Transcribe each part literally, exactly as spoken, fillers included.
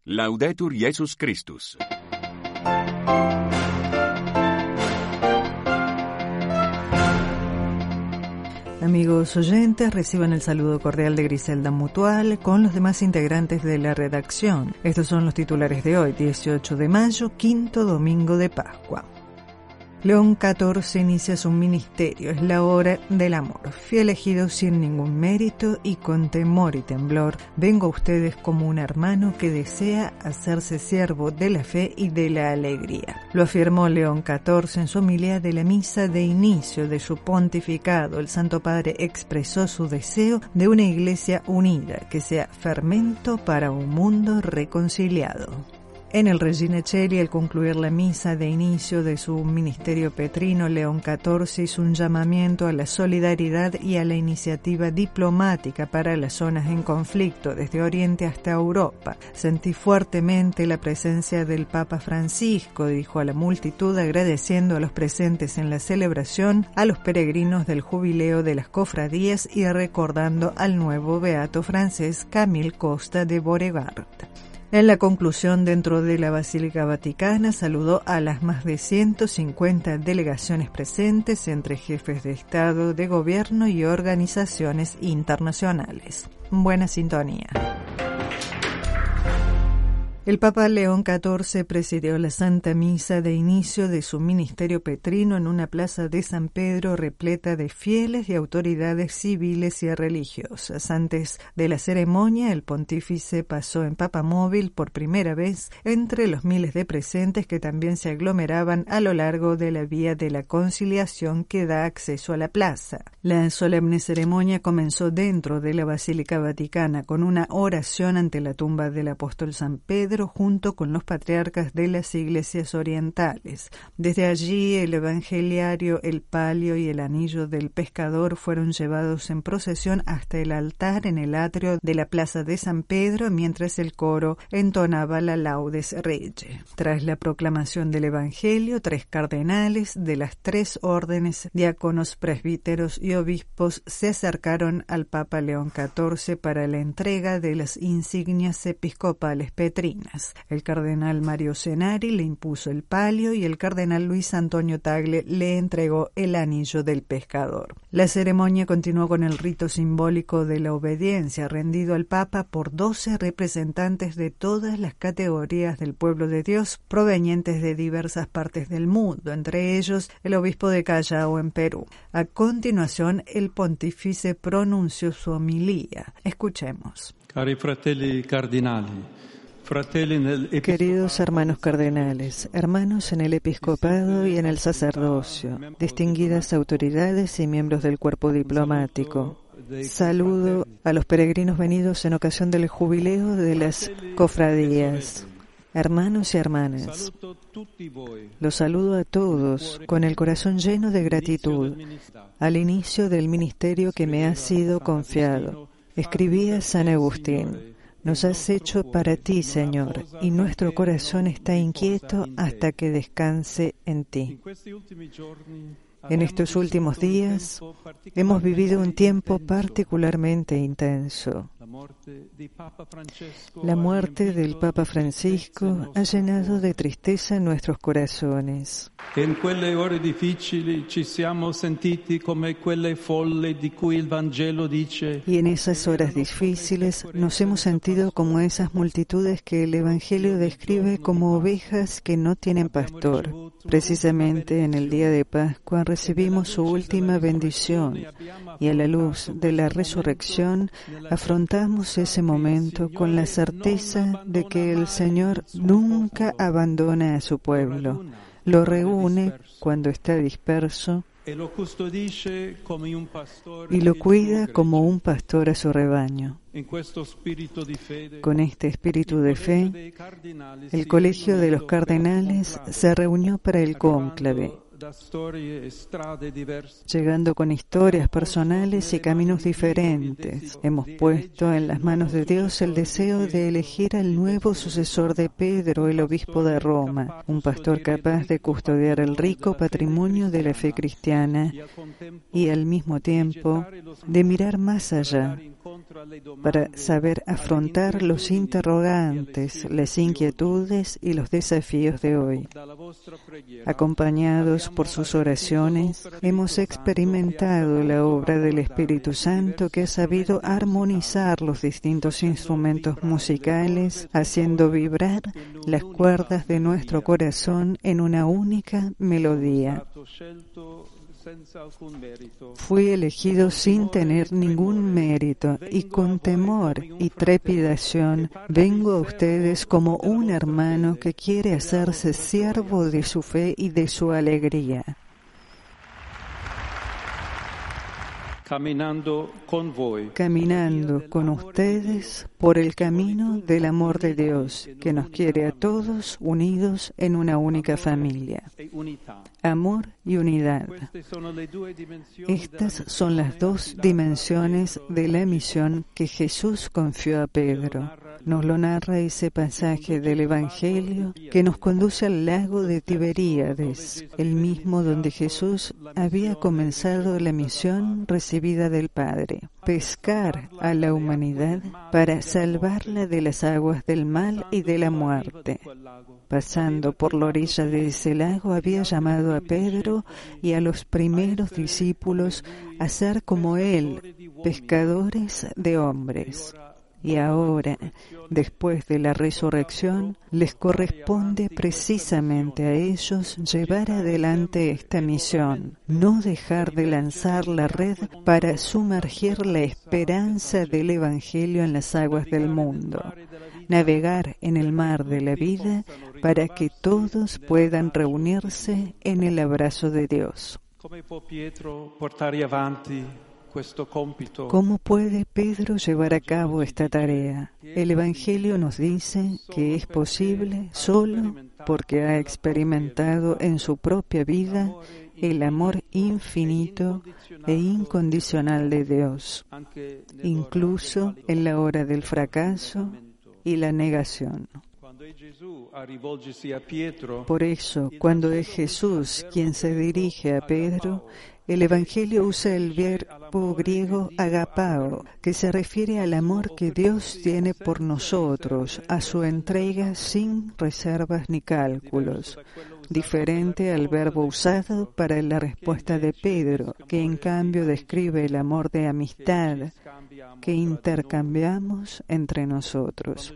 Laudetur Jesus Christus. Amigos oyentes, reciban el saludo cordial de Griselda Mutual con los demás integrantes de la redacción. Estos son los titulares de hoy, dieciocho de mayo, quinto domingo de Pascua. León catorce inicia su ministerio, es la hora del amor. Fui elegido sin ningún mérito y con temor y temblor vengo a ustedes como un hermano que desea hacerse siervo de la fe y de la alegría. Lo afirmó León catorce en su homilía de la misa de inicio de su pontificado. El Santo Padre expresó su deseo de una iglesia unida, que sea fermento para un mundo reconciliado. En el Regina Coeli, al concluir la misa de inicio de su ministerio petrino, León catorce hizo un llamamiento a la solidaridad y a la iniciativa diplomática para las zonas en conflicto, desde Oriente hasta Europa. Sentí fuertemente la presencia del Papa Francisco, dijo a la multitud, agradeciendo a los presentes en la celebración, a los peregrinos del jubileo de las cofradías y recordando al nuevo beato francés Camille Costa de Beauregard. En la conclusión, dentro de la Basílica Vaticana, saludó a las más de ciento cincuenta delegaciones presentes, entre jefes de Estado, de Gobierno y organizaciones internacionales. Buena sintonía. El Papa León catorce presidió la Santa Misa de inicio de su ministerio petrino en una plaza de San Pedro repleta de fieles y autoridades civiles y religiosas. Antes de la ceremonia, el pontífice pasó en papamóvil por primera vez entre los miles de presentes que también se aglomeraban a lo largo de la vía de la Conciliación que da acceso a la plaza. La solemne ceremonia comenzó dentro de la Basílica Vaticana con una oración ante la tumba del apóstol San Pedro, junto con los patriarcas de las iglesias orientales. Desde allí, el evangeliario, el palio y el anillo del pescador fueron llevados en procesión hasta el altar en el atrio de la plaza de San Pedro, mientras el coro entonaba la Laudes Rege. Tras la proclamación del evangelio, tres cardenales de las tres órdenes, diáconos, presbíteros y obispos, se acercaron al Papa León catorce para la entrega de las insignias episcopales petrinas. El cardenal Mario Cenari le impuso el palio y el cardenal Luis Antonio Tagle le entregó el anillo del pescador. La ceremonia continuó con el rito simbólico de la obediencia rendido al Papa por doce representantes de todas las categorías del pueblo de Dios provenientes de diversas partes del mundo, entre ellos el obispo de Callao en Perú. A continuación, el pontífice pronunció su homilía. Escuchemos. Cari fratelli cardinali, Queridos hermanos cardenales, hermanos en el episcopado y en el sacerdocio, distinguidas autoridades y miembros del cuerpo diplomático, saludo a los peregrinos venidos en ocasión del jubileo de las cofradías. Hermanos y hermanas, los saludo a todos con el corazón lleno de gratitud al inicio del ministerio que me ha sido confiado. Escribía San Agustín: nos has hecho para ti, Señor, y nuestro corazón está inquieto hasta que descanse en ti. En estos últimos días hemos vivido un tiempo particularmente intenso. La muerte del Papa Francisco ha llenado de tristeza nuestros corazones. En quelle ore difficili ci siamo sentiti come quelle folle di cui il Vangelo dice. Y en esas horas difíciles nos hemos sentido como esas multitudes que el Evangelio describe como ovejas que no tienen pastor. Precisamente en el día de Pascua recibimos su última bendición y a la luz de la resurrección afrontamos ese momento con la certeza de que el Señor nunca abandona a su pueblo, lo reúne cuando está disperso y lo cuida como un pastor a su rebaño. Con este espíritu de fe, el Colegio de los Cardenales se reunió para el cónclave llegando con historias personales y caminos diferentes. Hemos puesto en las manos de Dios el deseo de elegir al nuevo sucesor de Pedro, el obispo de Roma, un pastor capaz de custodiar el rico patrimonio de la fe cristiana y al mismo tiempo de mirar más allá para saber afrontar los interrogantes, las inquietudes y los desafíos de hoy. Acompañados por sus oraciones, hemos experimentado la obra del Espíritu Santo que ha sabido armonizar los distintos instrumentos musicales, haciendo vibrar las cuerdas de nuestro corazón en una única melodía. Fui elegido sin tener ningún mérito y con temor y trepidación vengo a ustedes como un hermano que quiere hacerse siervo de su fe y de su alegría. Caminando con voi. Caminando con ustedes por el camino del amor de Dios, que nos quiere a todos unidos en una única familia. Amor y unidad. Estas son las dos dimensiones de la misión que Jesús confió a Pedro. Nos lo narra ese pasaje del Evangelio que nos conduce al lago de Tiberíades, el mismo donde Jesús había comenzado la misión recibida del Padre: pescar a la humanidad para salvarla de las aguas del mal y de la muerte. Pasando por la orilla de ese lago, había llamado a Pedro y a los primeros discípulos a ser como él, pescadores de hombres. Y ahora, después de la resurrección, les corresponde precisamente a ellos llevar adelante esta misión, no dejar de lanzar la red para sumergir la esperanza del Evangelio en las aguas del mundo, navegar en el mar de la vida para que todos puedan reunirse en el abrazo de Dios. ¿Cómo puede Pedro llevar a cabo esta tarea? El Evangelio nos dice que es posible solo porque ha experimentado en su propia vida el amor infinito e incondicional de Dios, incluso en la hora del fracaso y la negación. Por eso, cuando es Jesús quien se dirige a Pedro, el Evangelio usa el verbo griego agapao, que se refiere al amor que Dios tiene por nosotros, a su entrega sin reservas ni cálculos, diferente al verbo usado para la respuesta de Pedro, que en cambio describe el amor de amistad que intercambiamos entre nosotros.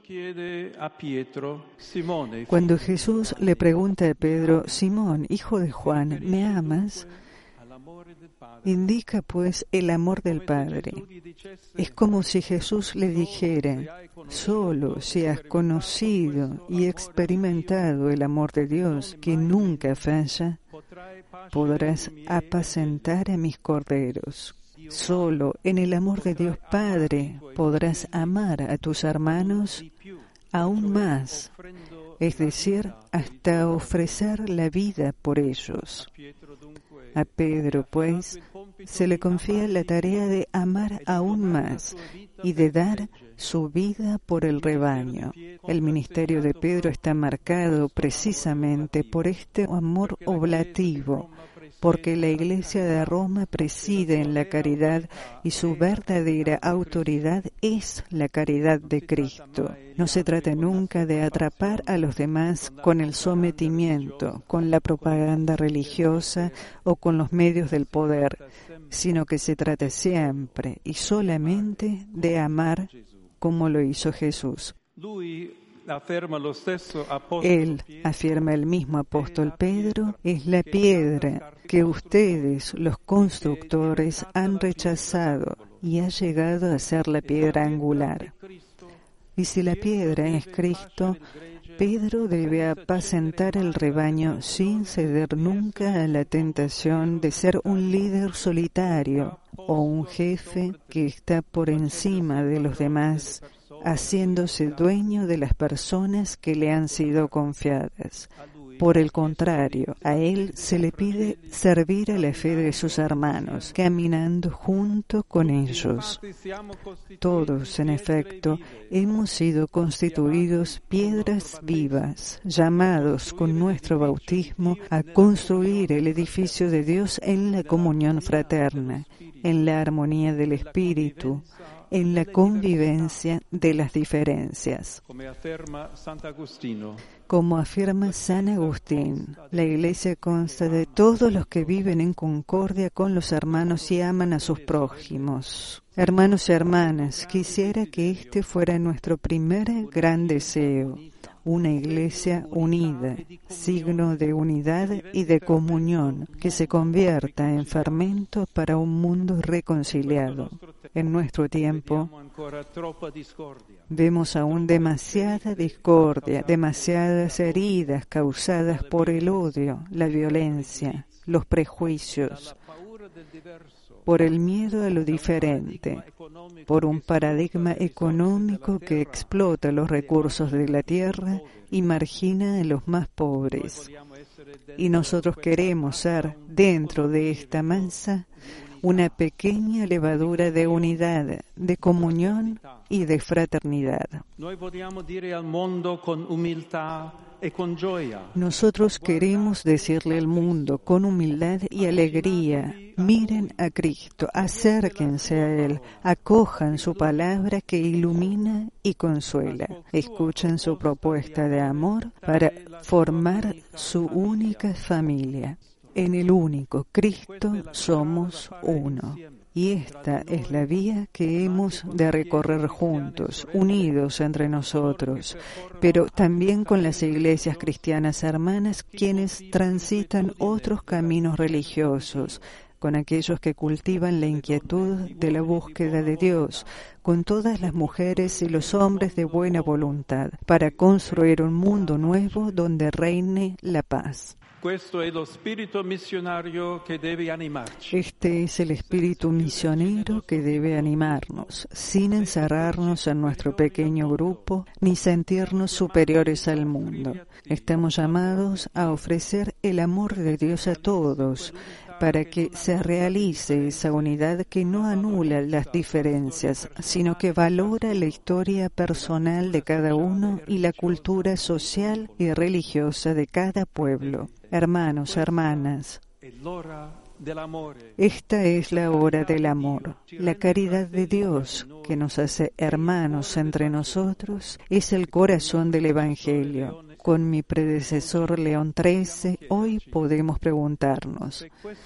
Cuando Jesús le pregunta a Pedro: Simón, hijo de Juan, ¿me amas?, indica pues el amor del Padre. Es como si Jesús le dijera: solo si has conocido y experimentado el amor de Dios, que nunca falla, podrás apacentar a mis corderos. Solo en el amor de Dios Padre podrás amar a tus hermanos aún más, es decir, hasta ofrecer la vida por ellos. A Pedro, pues, se le confía la tarea de amar aún más y de dar su vida por el rebaño. El ministerio de Pedro está marcado precisamente por este amor oblativo, porque la Iglesia de Roma preside en la caridad y su verdadera autoridad es la caridad de Cristo. No se trata nunca de atrapar a los demás con el sometimiento, con la propaganda religiosa o con los medios del poder, sino que se trata siempre y solamente de amar como lo hizo Jesús. Él, afirma el mismo apóstol Pedro, es la piedra que ustedes, los constructores, han rechazado y ha llegado a ser la piedra angular. Y si la piedra es Cristo, Pedro debe apacentar el rebaño sin ceder nunca a la tentación de ser un líder solitario o un jefe que está por encima de los demás, haciéndose dueño de las personas que le han sido confiadas. Por el contrario, a él se le pide servir a la fe de sus hermanos, caminando junto con ellos. Todos, en efecto, hemos sido constituidos piedras vivas, llamados con nuestro bautismo a construir el edificio de Dios en la comunión fraterna, en la armonía del Espíritu, en la convivencia de las diferencias. Como afirma San Agustín, la Iglesia consta de todos los que viven en concordia con los hermanos y aman a sus prójimos. Hermanos y hermanas, quisiera que este fuera nuestro primer gran deseo. Una iglesia unida, signo de unidad y de comunión, que se convierta en fermento para un mundo reconciliado. En nuestro tiempo vemos aún demasiada discordia, demasiadas heridas causadas por el odio, la violencia, los prejuicios, por el miedo a lo diferente, por un paradigma económico que explota los recursos de la tierra y margina a los más pobres. Y nosotros queremos ser, dentro de esta masa, una pequeña levadura de unidad, de comunión y de fraternidad. Nosotros queremos decirle al mundo con humildad y alegría: miren a Cristo, acérquense a Él, acojan su palabra que ilumina y consuela, escuchen su propuesta de amor para formar su única familia. En el único Cristo somos uno. Y esta es la vía que hemos de recorrer juntos, unidos entre nosotros, pero también con las iglesias cristianas hermanas, quienes transitan otros caminos religiosos, con aquellos que cultivan la inquietud de la búsqueda de Dios, con todas las mujeres y los hombres de buena voluntad, para construir un mundo nuevo donde reine la paz. Este es el espíritu misionero que debe animarnos, sin encerrarnos en nuestro pequeño grupo ni sentirnos superiores al mundo. Estamos llamados a ofrecer el amor de Dios a todos, para que se realice esa unidad que no anula las diferencias, sino que valora la historia personal de cada uno y la cultura social y religiosa de cada pueblo. Hermanos, hermanas, esta es la hora del amor. La caridad de Dios, que nos hace hermanos entre nosotros, es el corazón del Evangelio. Con mi predecesor León trece, hoy podemos preguntarnos: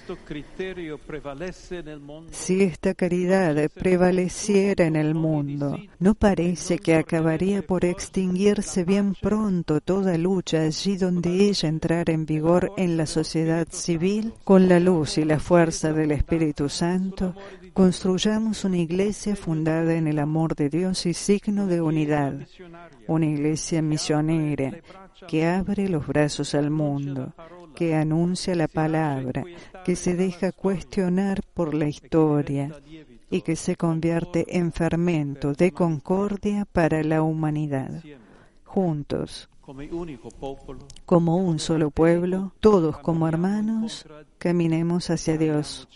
si esta caridad prevaleciera en el mundo, ¿no parece que acabaría por extinguirse bien pronto toda lucha allí donde ella entrara en vigor en la sociedad civil? Con la luz y la fuerza del Espíritu Santo, construyamos una iglesia fundada en el amor de Dios y signo de unidad, una iglesia misionera que abre los brazos al mundo, que anuncia la palabra, que se deja cuestionar por la historia y que se convierte en fermento de concordia para la humanidad. Juntos, como un solo pueblo, todos como hermanos, caminemos hacia Dios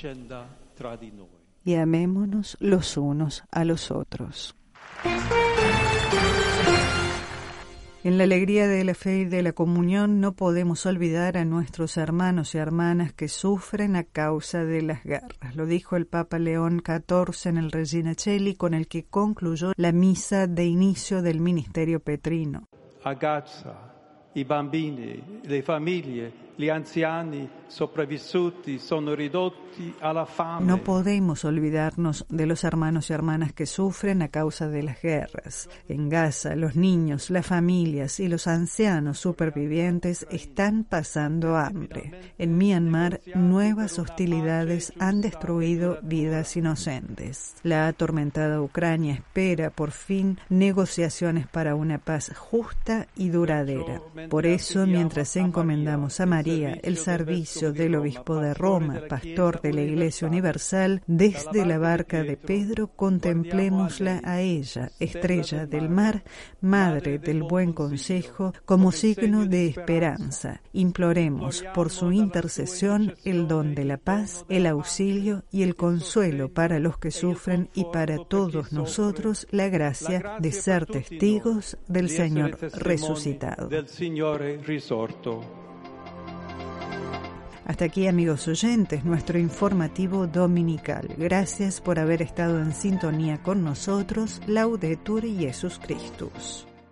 y amémonos los unos a los otros. En la alegría de la fe y de la comunión no podemos olvidar a nuestros hermanos y hermanas que sufren a causa de las guerras. Lo dijo el Papa León catorce en el Regina Coeli, con el que concluyó la misa de inicio del ministerio petrino. A Gaza, i bambini, le famiglie, gli anziani sopravvissuti sono ridotti alla fame. No podemos olvidarnos de los hermanos y hermanas que sufren a causa de las guerras. En Gaza, los niños, las familias y los ancianos supervivientes están pasando hambre. En Myanmar, nuevas hostilidades han destruido vidas inocentes. La atormentada Ucrania espera, por fin, negociaciones para una paz justa y duradera. Por eso, mientras encomendamos a María, María, el servicio del obispo de Roma, pastor de la Iglesia Universal, desde la barca de Pedro contemplémosla a ella, estrella del mar, madre del buen consejo, como signo de esperanza. Imploremos por su intercesión el don de la paz, el auxilio y el consuelo para los que sufren y para todos nosotros la gracia de ser testigos del Señor resucitado. Hasta aquí, amigos oyentes, nuestro informativo dominical. Gracias por haber estado en sintonía con nosotros. Laudetur Jesus Christus.